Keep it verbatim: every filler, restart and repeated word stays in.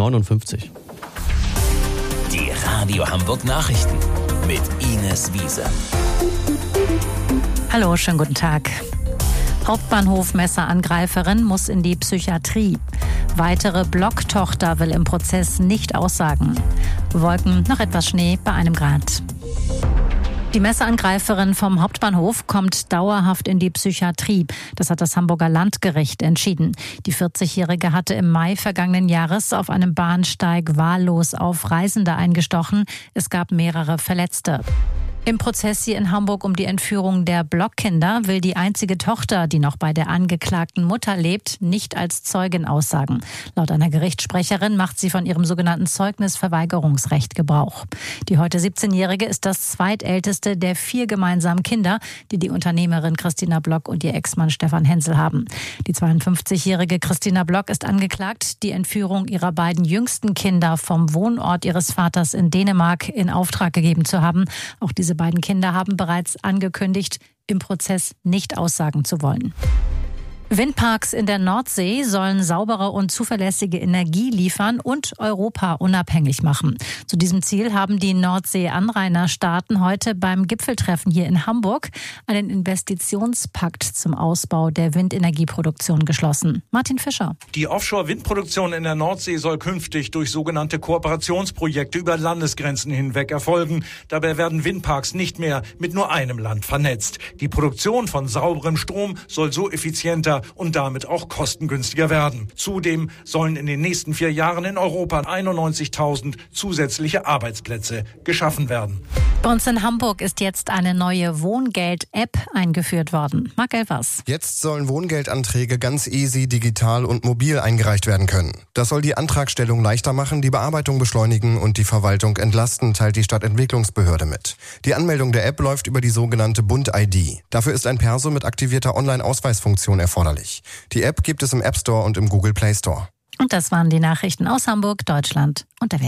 neunundfünfzig. Die Radio Hamburg Nachrichten mit Ines Wiese. Hallo, schönen guten Tag. Hauptbahnhof-Messerangreiferin muss in die Psychiatrie. Weitere Blocktochter will im Prozess nicht aussagen. Wolken, noch etwas Schnee bei einem Grad. Die Messerangreiferin vom Hauptbahnhof kommt dauerhaft in die Psychiatrie. Das hat das Hamburger Landgericht entschieden. Die vierzigjährige hatte im Mai vergangenen Jahres auf einem Bahnsteig wahllos auf Reisende eingestochen. Es gab mehrere Verletzte. Im Prozess hier in Hamburg um die Entführung der Blockkinder will die einzige Tochter, die noch bei der angeklagten Mutter lebt, nicht als Zeugin aussagen. Laut einer Gerichtssprecherin macht sie von ihrem sogenannten Zeugnisverweigerungsrecht Gebrauch. Die heute siebzehnjährige ist das zweitälteste der vier gemeinsamen Kinder, die die Unternehmerin Christina Block und ihr Ex-Mann Stefan Hensel haben. Die zweiundfünfzigjährige Christina Block ist angeklagt, die Entführung ihrer beiden jüngsten Kinder vom Wohnort ihres Vaters in Dänemark in Auftrag gegeben zu haben. Auch diese beiden Kinder haben bereits angekündigt, im Prozess nicht aussagen zu wollen. Windparks in der Nordsee sollen saubere und zuverlässige Energie liefern und Europa unabhängig machen. Zu diesem Ziel haben die Nordsee-Anrainerstaaten heute beim Gipfeltreffen hier in Hamburg einen Investitionspakt zum Ausbau der Windenergieproduktion geschlossen. Martin Fischer. Die Offshore-Windproduktion in der Nordsee soll künftig durch sogenannte Kooperationsprojekte über Landesgrenzen hinweg erfolgen. Dabei werden Windparks nicht mehr mit nur einem Land vernetzt. Die Produktion von sauberem Strom soll so effizienter und damit auch kostengünstiger werden. Zudem sollen in den nächsten vier Jahren in Europa einundneunzigtausend zusätzliche Arbeitsplätze geschaffen werden. Bei uns in Hamburg ist jetzt eine neue Wohngeld-App eingeführt worden. Marc Elvers. Jetzt sollen Wohngeldanträge ganz easy, digital und mobil eingereicht werden können. Das soll die Antragstellung leichter machen, die Bearbeitung beschleunigen und die Verwaltung entlasten, teilt die Stadtentwicklungsbehörde mit. Die Anmeldung der App läuft über die sogenannte Bund-I D. Dafür ist ein Perso mit aktivierter Online-Ausweisfunktion erforderlich. Die App gibt es im App Store und im Google Play Store. Und das waren die Nachrichten aus Hamburg, Deutschland und der Welt.